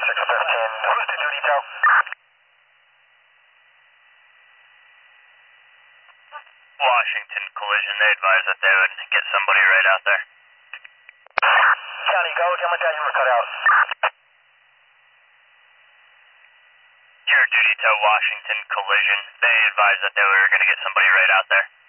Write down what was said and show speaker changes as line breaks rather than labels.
615. Who's the duty tow?
Washington Collision. They advised that they would get somebody right out there.
County, go. Tell me you were cut out.
Your duty tow, Washington Collision. They advised that they were going to get somebody right out there.